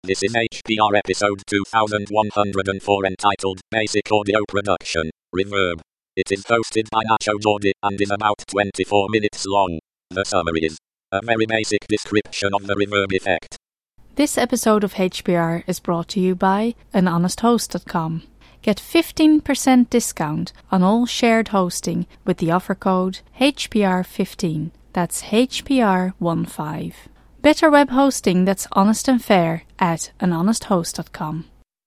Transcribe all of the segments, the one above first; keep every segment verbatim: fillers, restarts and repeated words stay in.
This is H P R episode two thousand one hundred four entitled Basic Audio Production, Reverb. It is hosted by Nacho Jordi and is about twenty-four minutes long. The summary is a very basic description of the reverb effect. This episode of H P R is brought to you by an honest host dot com. Get fifteen percent discount on all shared hosting with the offer code H P R fifteen. That's H P R fifteen. Better web hosting that's honest and fair at an honest host dot com.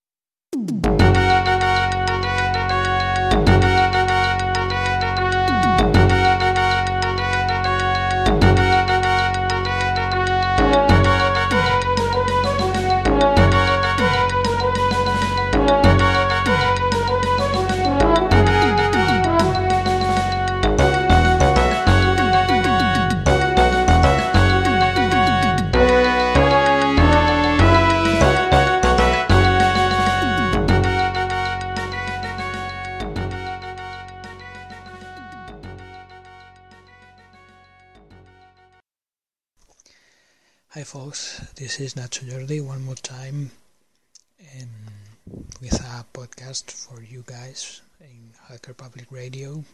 Hi folks, this is Nacho Jordi one more time and with a podcast for you guys in Hacker Public Radio.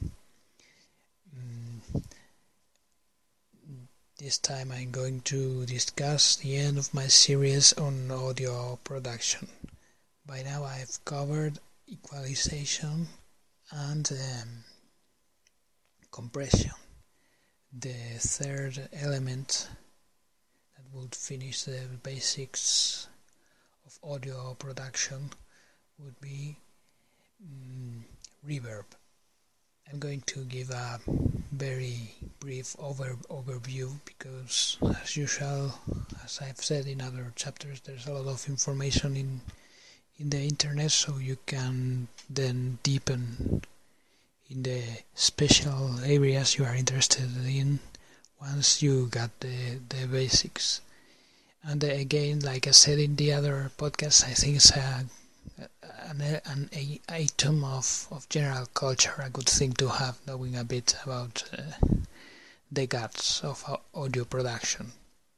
Mm, this time I'm going to discuss the end of my series on audio production. By now I've covered equalization and um, compression. The third element would finish the basics of audio production would be mm, reverb. I'm going to give a very brief over overview because, as usual, as I've said in other chapters, there's a lot of information in in the internet, so you can then deepen in the special areas you are interested in once you got the, the basics. And again, like I said in the other podcast, I think it's a, an, an a, item of, of general culture, a good thing to have, knowing a bit about uh, the guts of audio production.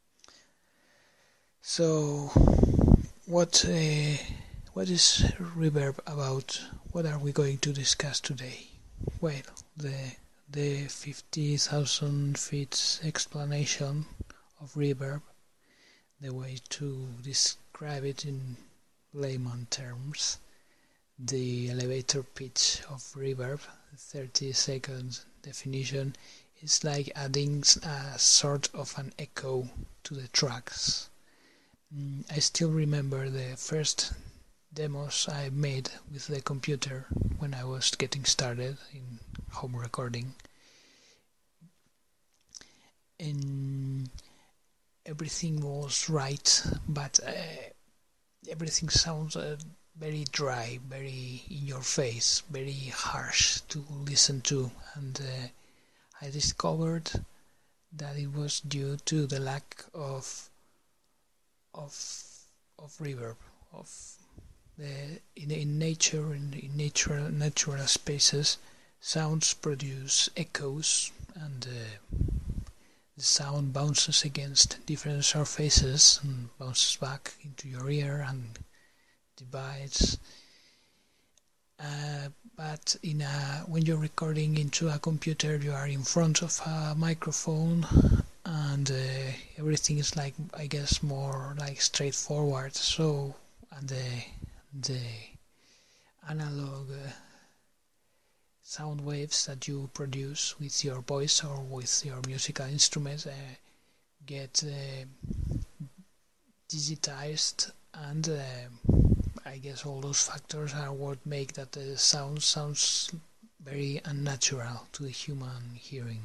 So, what uh, what is reverb about? What are we going to discuss today? Well, the the fifty thousand feet explanation of reverb, the way to describe it in layman terms, the elevator pitch of reverb, thirty seconds definition, is like adding a sort of an echo to the tracks. Mm, I still remember the first demos I made with the computer when I was getting started in home recording, and everything was right, but uh, everything sounds uh, very dry, very in your face, very harsh to listen to, and uh, I discovered that it was due to the lack of of of reverb, of the in, in nature, in, in natural natural spaces, sounds produce echoes, and uh, the sound bounces against different surfaces and bounces back into your ear and divides. Uh, but in a, when you're recording into a computer, you are in front of a microphone, and uh, everything is like, I guess, more like straightforward. So, and the the analog uh, sound waves that you produce with your voice or with your musical instruments uh, get uh, digitized, and uh, I guess all those factors are what make that the sound sounds very unnatural to the human hearing.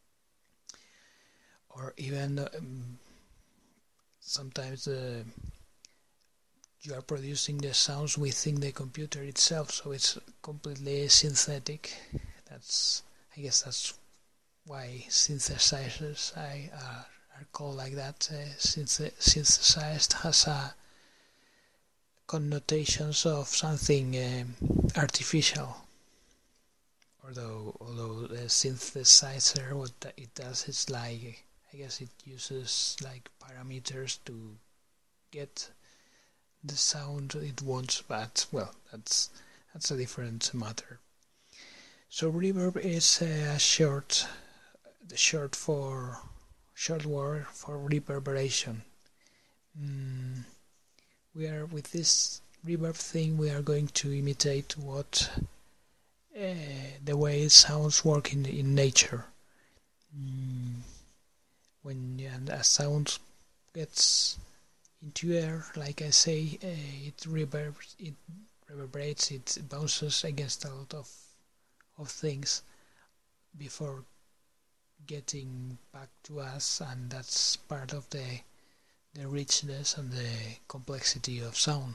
Or even um, sometimes uh, you are producing the sounds within the computer itself, so it's completely synthetic. That's, I guess that's why synthesizers I, uh, are called like that. Uh, synth- synthesized has a connotations of something um, artificial. Although, although the synthesizer, what it does is like, I guess it uses like parameters to get the sound it wants, but well, that's that's a different matter. So reverb is a short, the short for short word for reverberation. Mm, we are with this reverb thing. We are going to imitate what uh, the way sounds work in in nature. Mm, when a sound gets into air, like I say, uh, it reverberates, it reverberates, it bounces against a lot of of things before getting back to us, and that's part of the the richness and the complexity of sound.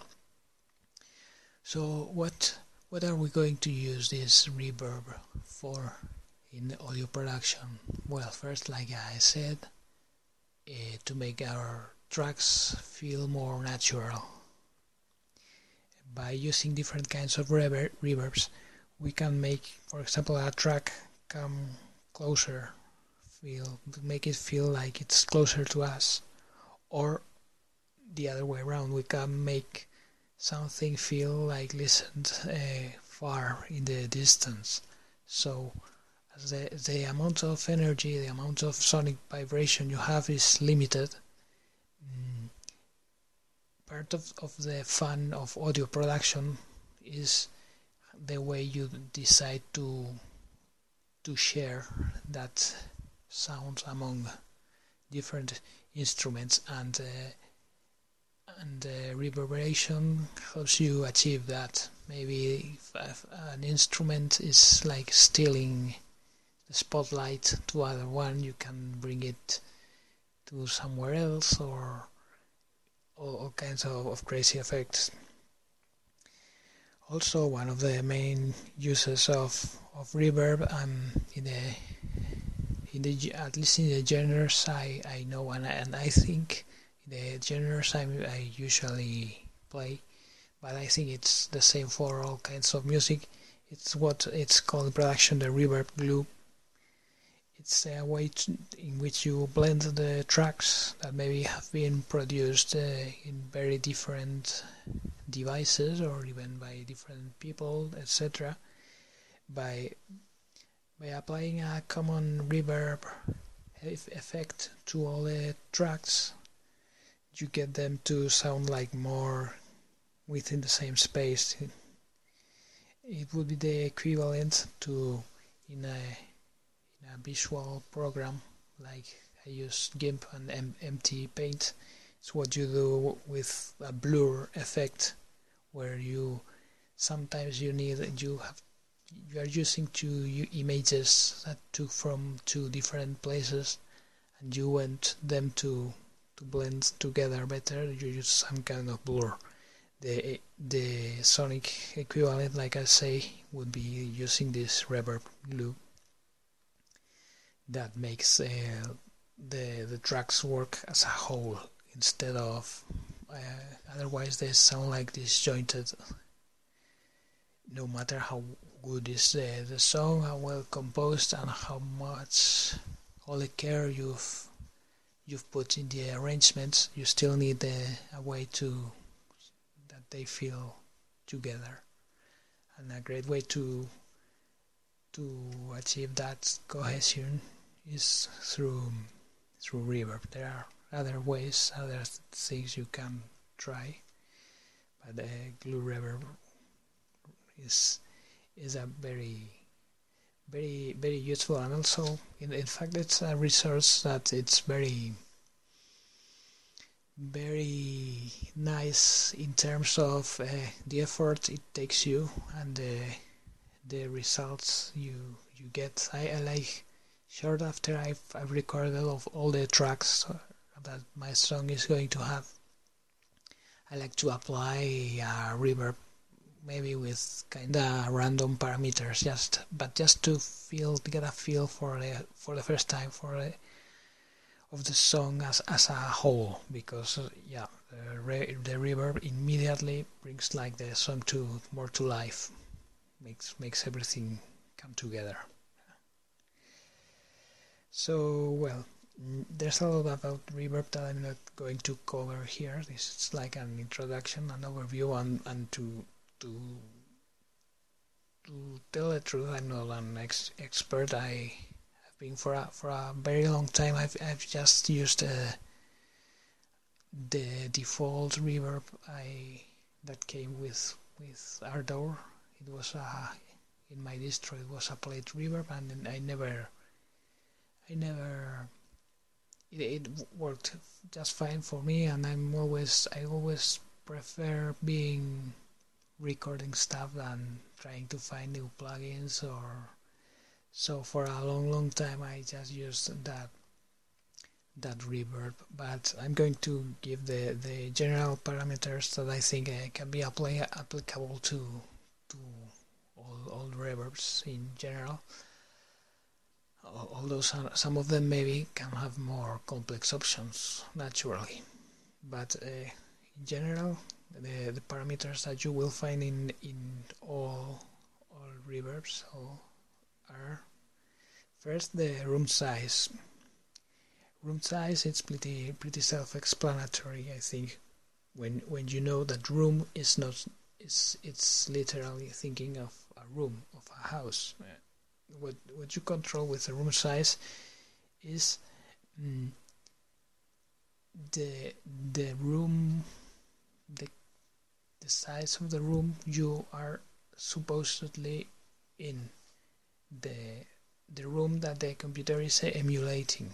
So what what are we going to use this reverb for in audio production? Well, first, like I said, uh, to make our tracks feel more natural. By using different kinds of rever reverbs, we can make, for example, a track come closer, feel make it feel like it's closer to us, or the other way around, we can make something feel like listened uh, far in the distance. So as the, the amount of energy, the amount of sonic vibration you have is limited. Mm, part of, of the fun of audio production is the way you decide to to share that sound among different instruments, and uh, and uh, reverberation helps you achieve that. Maybe if an instrument is like stealing the spotlight to other one, you can bring it to somewhere else, or all, all kinds of, of crazy effects. Also, one of the main uses of of reverb, um, in the in the at least in the genres I, I know, and, and I think in the genres I, I usually play, but I think it's the same for all kinds of music. It's what it's called in production the reverb glue. It's a way to, in which you blend the tracks that maybe have been produced uh, in very different devices or even by different people, et cetera. By by applying a common reverb effect to all the tracks, you get them to sound like more within the same space. It, it would be the equivalent to in a in a visual program like I use GIMP and M M T Paint. It's what you do with a blur effect, where you sometimes you need you have you are using two images that took from two different places, and you want them to to blend together better. You use some kind of blur. The the sonic equivalent, like I say, would be using this reverb glue that makes uh, the the tracks work as a whole instead of uh, otherwise they sound like disjointed. No matter how good is the, the song, how well composed, and how much all the care you've you've put in the arrangements, you still need a, a way to that they feel together. And a great way to to achieve that cohesion is through through reverb. There are other ways, other things you can try, but the glue reverb is is a very very very useful, and also in, in fact it's a resource that it's very very nice in terms of uh, the effort it takes you and the the results you you get. I, I like short after I've, I've recorded of all the tracks that my song is going to have, I like to apply a reverb, maybe with kinda random parameters, just but just to feel to get a feel for the for the first time for the, of the song as as a whole, because uh, yeah, the, re, the reverb immediately brings like the song to more to life, makes makes everything come together. So well, there's a lot about reverb that I'm not going to cover here. This is like an introduction, an overview, and, and to to to tell the truth, I'm not an ex expert. I have been for a for a very long time. I've I've just used uh, the default reverb I that came with with Ardour. It was a in my distro. It was a plate reverb, and I never I never. It, it worked just fine for me, and I'm always I always prefer being recording stuff than trying to find new plugins. Or so for a long long time I just used that that reverb, but I'm going to give the the general parameters that I think uh, can be apply applicable to to all, all reverbs in general. Although some, some of them maybe can have more complex options naturally, but uh, in general the, the parameters that you will find in in all all reverbs all are first the room size. Room size, it's pretty pretty self-explanatory, I think. When when you know that room is not is it's literally thinking of a room, of a house. What what you control with the room size is mm, the the room the the size of the room you are supposedly in, the the room that the computer is emulating.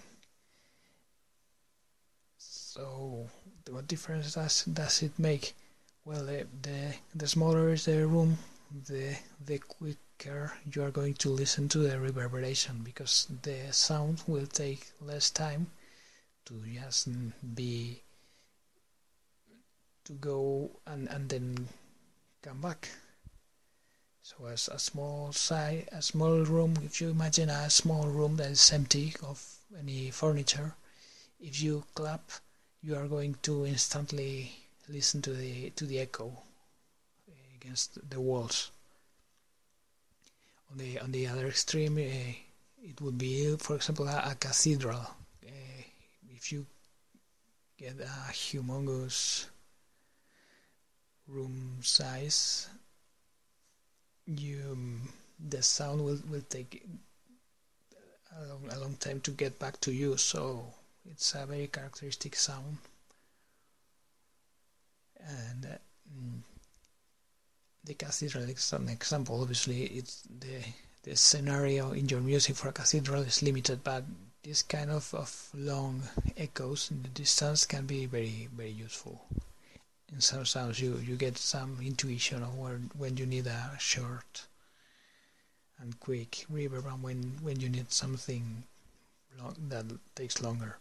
So what difference does does it make? Well, the the, the smaller is the room, the the quicker you are going to listen to the reverberation, because the sound will take less time to just be to go and, and then come back. So as a small size, a small room, if you imagine a small room that is empty of any furniture, if you clap, you are going to instantly listen to the to the echo against the walls. On the on the other extreme, uh, it would be, for example, a, a cathedral. Uh, if you get a humongous room size, you the sound will will take a long, a long time to get back to you. So it's a very characteristic sound, and uh, mm, the cathedral is an example. Obviously, it's the the scenario in your music for a cathedral is limited, but this kind of, of long echoes in the distance can be very very useful. In some sounds, you you get some intuition of where when you need a short and quick reverb, and when when you need something long, that takes longer.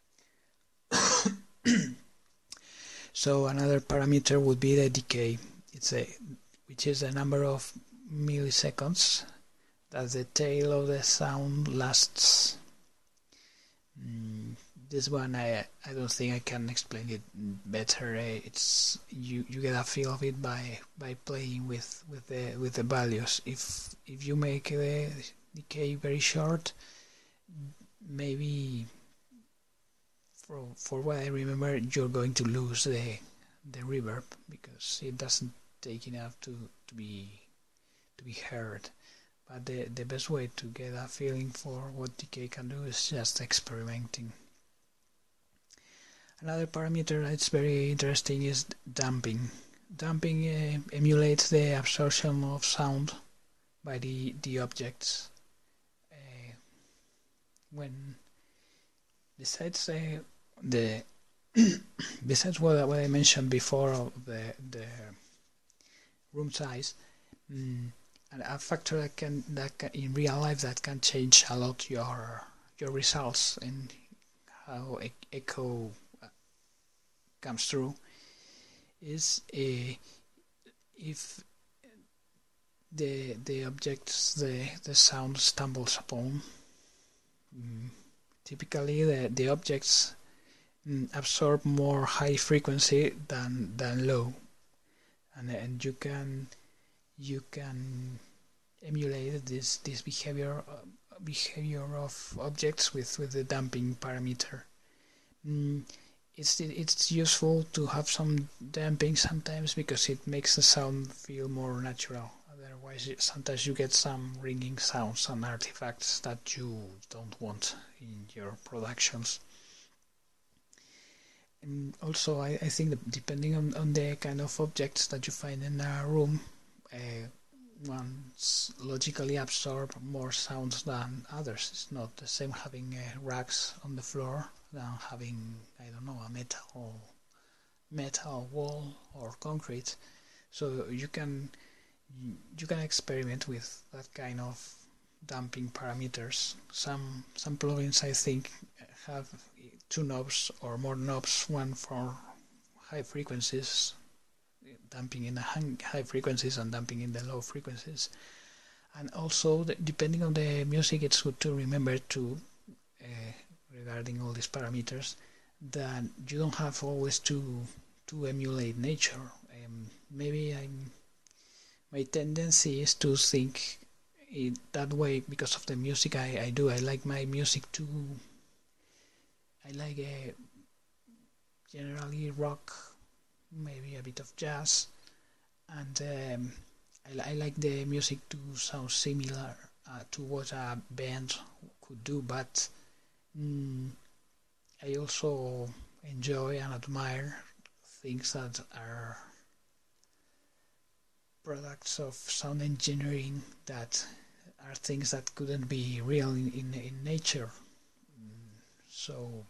So another parameter would be the decay. It's a which is the number of milliseconds that the tail of the sound lasts. Mm, this one I I don't think I can explain it better. It's you you get a feel of it by by playing with with the with the values. If if you make the decay very short, maybe for for what I remember, you're going to lose the the reverb because it doesn't take enough to to be to be heard. But the the best way to get a feeling for what decay can do is just experimenting. Another parameter that's very interesting is damping. Damping uh, emulates the absorption of sound by the the objects. Uh, when besides uh, the besides what, what I mentioned before of the the room size, um, and a factor that can that can, in real life that can change a lot your your results and how e echo comes through is a if the the objects the the sound stumbles upon, um, typically the the objects um, absorb more high frequency than than low, and and you can you can emulate this this behavior uh, behavior of objects with, with the damping parameter. Mm, it's it's useful to have some damping sometimes because it makes the sound feel more natural. Otherwise, sometimes you get some ringing sounds and artifacts that you don't want in your productions. And also, I, I think that depending on, on the kind of objects that you find in a room, uh, one's logically absorb more sounds than others. It's not the same having uh, racks on the floor than having, I don't know, a metal metal wall or concrete. So you can you can experiment with that kind of damping parameters. Some some plugins, I think, have two knobs or more knobs, one for high frequencies, damping in the high frequencies and damping in the low frequencies. And also, the, depending on the music, it's good to remember to, uh, regarding all these parameters, that you don't have always to to emulate nature. Um, maybe I'm, my tendency is to think it that way because of the music I, I do. I like my music to I like uh, generally rock, maybe a bit of jazz, and um, I, I like the music to sound similar uh, to what a band could do, but mm, I also enjoy and admire things that are products of sound engineering that are things that couldn't be real in, in, in nature. So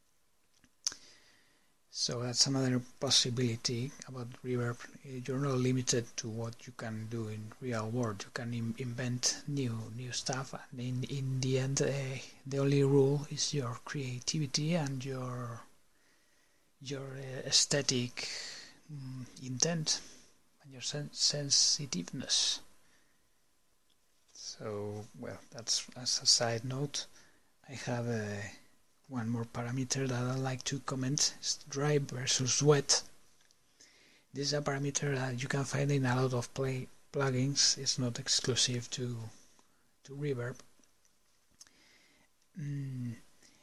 So that's another possibility about reverb. You're not limited to what you can do in real world. You can im- invent new new stuff, and in in the end, uh, the only rule is your creativity and your your uh, aesthetic um, intent and your sen- sensitiveness. So, well, that's as a side note. I have a one more parameter that I like to comment is dry versus wet. This is a parameter that you can find in a lot of play plugins. It's not exclusive to to reverb. Mm,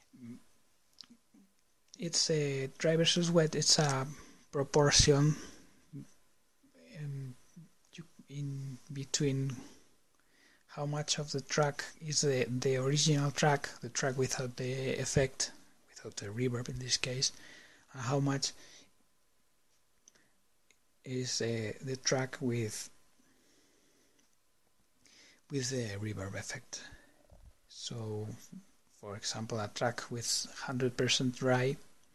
it's a dry versus wet. It's a proportion in, in between how much of the track is the, the original track, the track without the effect, without the reverb in this case, and how much is uh, the track with with the reverb effect. So, for example, a track with one hundred percent dry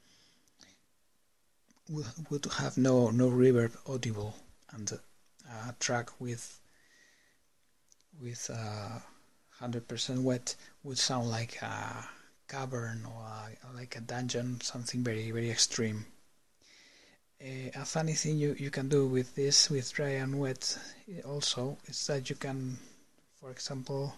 would, would have no, no reverb audible, and a track with with uh, one hundred percent wet would sound like a cavern or a, like a dungeon, something very very extreme. Uh, a funny thing you, you can do with this, with dry and wet also, is that you can, for example,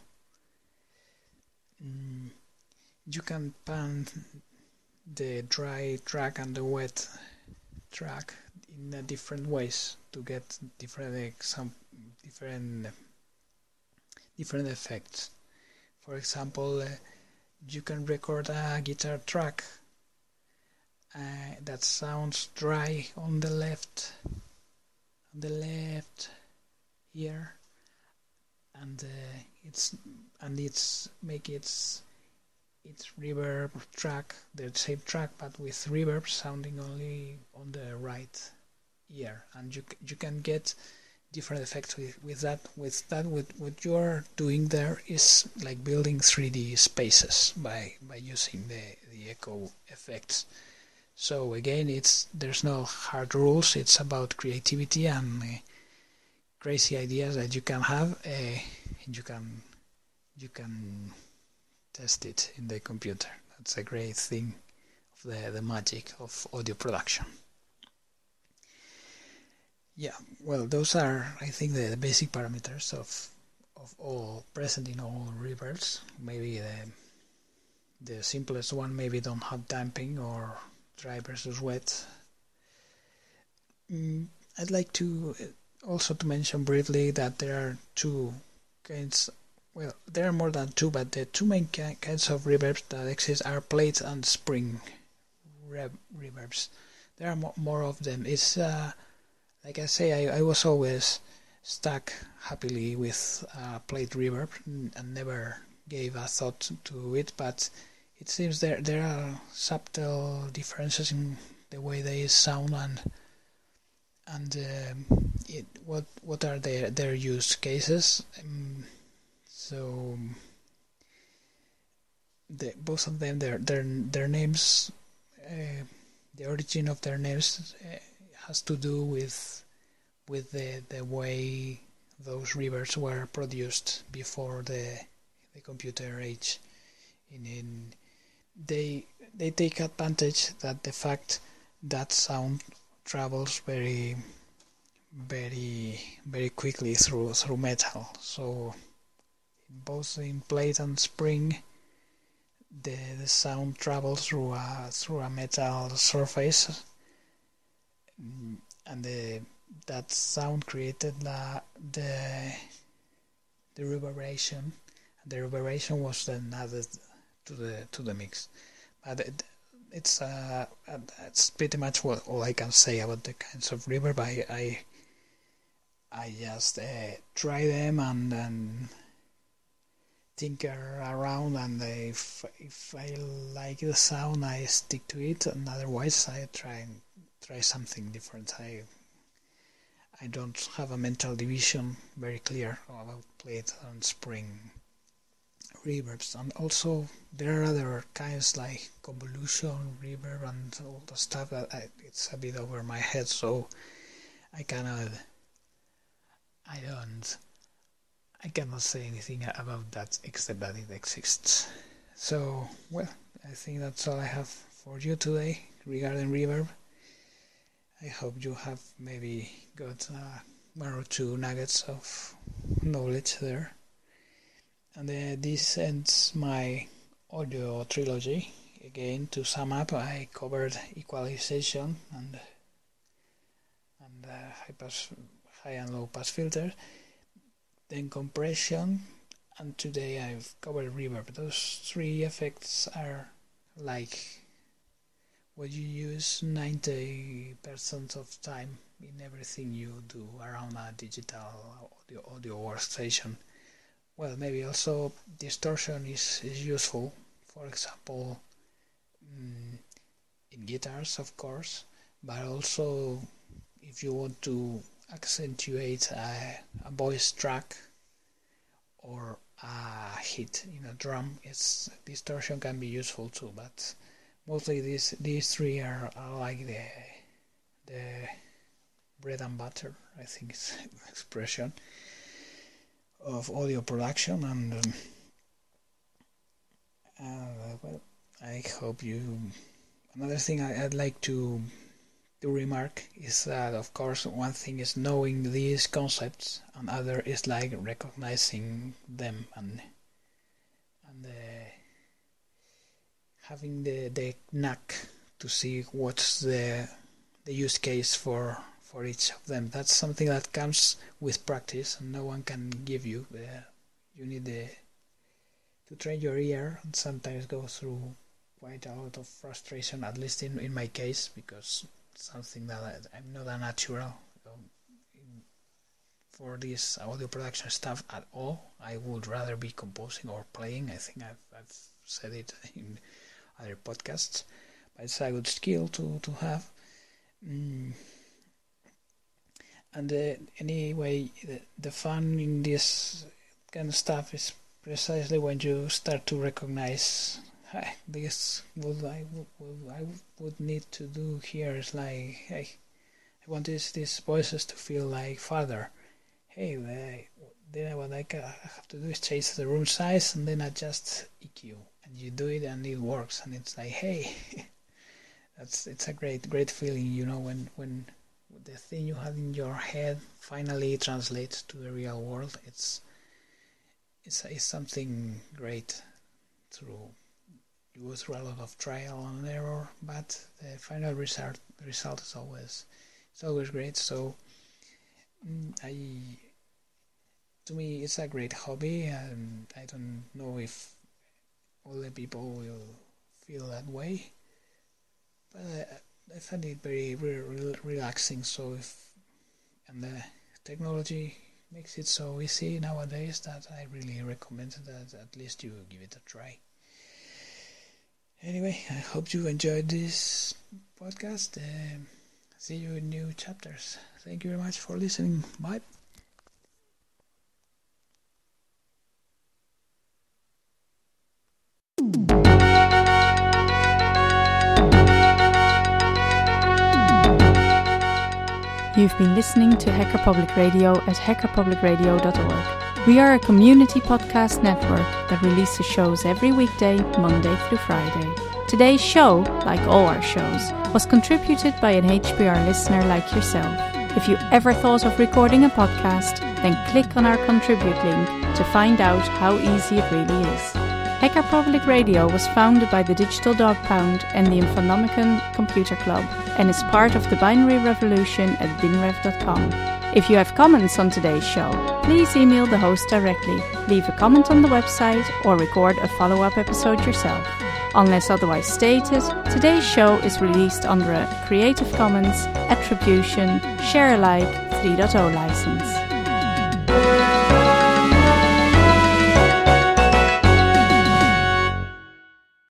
mm, you can pan the dry track and the wet track in uh, different ways to get different uh, some different different effects. For example, uh, you can record a guitar track uh, that sounds dry on the left, on the left ear, and uh, it's and it's make its its reverb track the same track, but with reverb sounding only on the right ear, and you you can get different effects with, with that. With that, with what you are doing there is like building three D spaces by by using the the echo effects. So again, it's there's no hard rules. It's about creativity and uh, crazy ideas that you can have. Uh, you can you can test it in the computer. That's a great thing of the the magic of audio production. Yeah, well, those are, I think, the, the basic parameters of of all present in all reverbs. Maybe the the simplest one maybe don't have damping or dry versus wet. Mm, I'd like to also to mention briefly that there are two kinds well, there are more than two, but the two main ki- kinds of reverbs that exist are plate and spring re- reverbs. There are mo- more of them. It's uh, like I say, I, I was always stuck happily with uh, plate reverb and never gave a thought to it, but it seems there there are subtle differences in the way they sound and and um, it, what what are their their use cases. Um, so the, both of them, their their their names, uh, the origin of their names uh, has to do with with the the way those reverbs were produced before the the computer age. In, in they they take advantage that the fact that sound travels very very very quickly through through metal. So both in plate and spring, the, the sound travels through a through a metal surface, and the that sound created the the, the reverberation. The reverberation was then added to the to the mix. But it, it's uh, that's pretty much what all I can say about the kinds of reverb. I I, I just uh, try them and, and tinker around, and if if I like the sound, I stick to it, and otherwise I try and try something different. I I don't have a mental division very clear about plate and spring reverbs, and also there are other kinds like convolution reverb and all the stuff that I, it's a bit over my head, so I cannot I don't I cannot say anything about that except that it exists. So, well, I think that's all I have for you today regarding reverb. I hope you have maybe got uh, one or two nuggets of knowledge there. And uh, this ends my audio trilogy. Again, to sum up, I covered equalization and and uh, high pass, high and low pass filters, then compression, and today I've covered reverb. Those three effects are like what you use ninety percent of time in everything you do around a digital audio, audio workstation. Well, maybe also distortion is, is useful, for example, mm, in guitars, of course, but also if you want to accentuate a, a voice track or a hit in a drum, it's distortion can be useful too, but mostly these these three are, are like the the bread and butter, I think it's the expression, of audio production. And um, uh, well, I hope you. Another thing I, I'd like to to remark is that, of course, one thing is knowing these concepts, and other is like recognizing them and and uh, having the the knack to see what's the the use case for for each of them. That's something that comes with practice, and no one can give you. Uh, you need the, to train your ear, and sometimes go through quite a lot of frustration, at least in, in my case, because something that I, I'm not a natural um, in, for this audio production stuff at all. I would rather be composing or playing. I think I've, I've said it in other podcasts, but it's a good skill to, to have. Mm. And uh, anyway, the, the fun in this kind of stuff is precisely when you start to recognize, hey, this what I would I would need to do here is like, hey, I want this these voices to feel like father. Hey, they, then what I have to do is change the room size and then adjust E Q, and you do it and it works, and it's like, hey, that's it's a great great feeling, you know, when when the thing you had in your head finally translates to the real world. It's it's, it's something great. Through you go through a lot of trial and error, but the final result result is always it's always great. So I to me, it's a great hobby, and I don't know if all the people will feel that way. But I, I find it very re- re- relaxing. So if and the technology makes it so easy nowadays that I really recommend that at least you give it a try. Anyway, I hope you enjoyed this podcast. Um, see you in new chapters. Thank you very much for listening. Bye. You've been listening to Hacker Public Radio at hacker public radio dot org. We are a community podcast network that releases shows every weekday, Monday through Friday. Today's show, like all our shows, was contributed by an H P R listener like yourself. If you ever thought of recording a podcast, then click on our contribute link to find out how easy it really is. Hacker Public Radio was founded by the Digital Dog Pound and the Infonomicon Computer Club and is part of the binary revolution at binrev dot com. If you have comments on today's show, please email the host directly, leave a comment on the website, or record a follow-up episode yourself. Unless otherwise stated, today's show is released under a Creative Commons Attribution Share Alike three point oh license.